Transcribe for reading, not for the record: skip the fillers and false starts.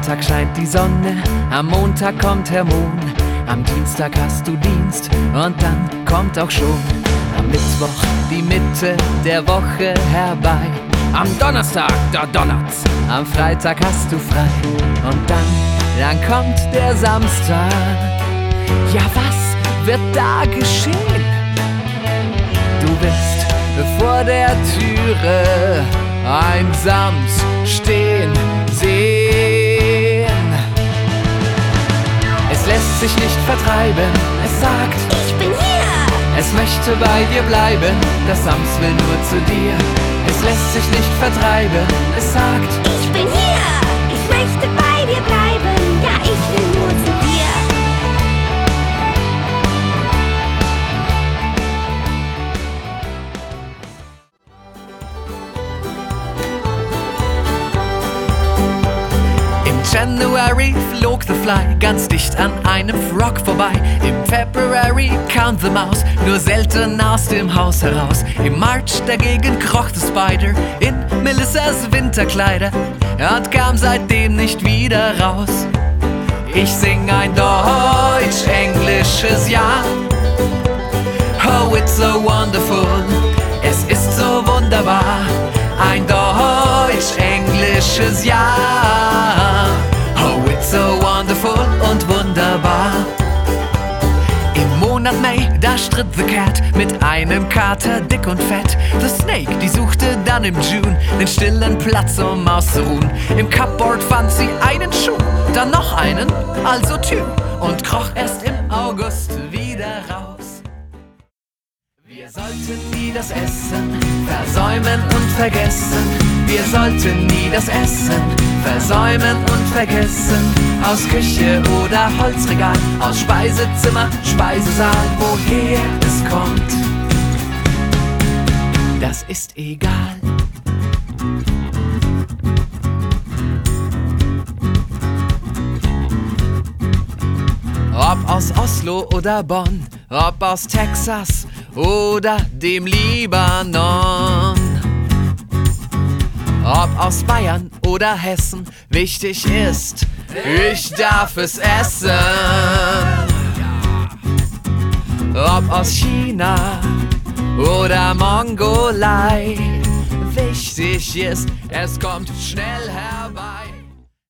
Sonntag scheint die Sonne, am Montag kommt der Mond, am Dienstag hast du Dienst und dann kommt auch schon am Mittwoch die Mitte der Woche herbei. Am Donnerstag, da donnert's, am Freitag hast du frei und dann kommt der Samstag. Ja, was wird da geschehen? Du wirst vor der Türe einsamt stehen sehen. Es lässt sich nicht vertreiben, es sagt, ich bin hier. Es möchte bei dir bleiben, das Sams will nur zu dir. Es lässt sich nicht vertreiben, es sagt, ich bin hier. Ich möchte bei dir bleiben, ja, ich will nur zu dir. January flog the Fly ganz dicht an einem Frog vorbei. Im February kam the Mouse nur selten aus dem Haus heraus. Im March dagegen kroch the Spider in Melissas Winterkleider und kam seitdem nicht wieder raus. Ich sing ein deutsch-englisches Jahr. Oh, it's so wonderful. Es ist so wunderbar. Ein deutsch-englisches Jahr. Oh, it's so wonderful und wunderbar. Im Monat Mai, da stritt the Cat mit einem Kater dick und fett. The Snake, die suchte dann im June den stillen Platz, um auszuruhen. Im Cupboard fand sie einen Schuh, dann noch einen, also Tü, und kroch erst im August wieder raus. Wir sollten nie das Essen versäumen und vergessen. Wir sollten nie das Essen versäumen und vergessen. Aus Küche oder Holzregal, aus Speisezimmer, Speisesaal, woher es kommt, das ist egal. Ob aus Oslo oder Bonn, ob aus Texas oder dem Libanon, ob aus Bayern oder Hessen, wichtig ist, ich darf es essen. Ob aus China oder Mongolei, wichtig ist, es kommt schnell herbei.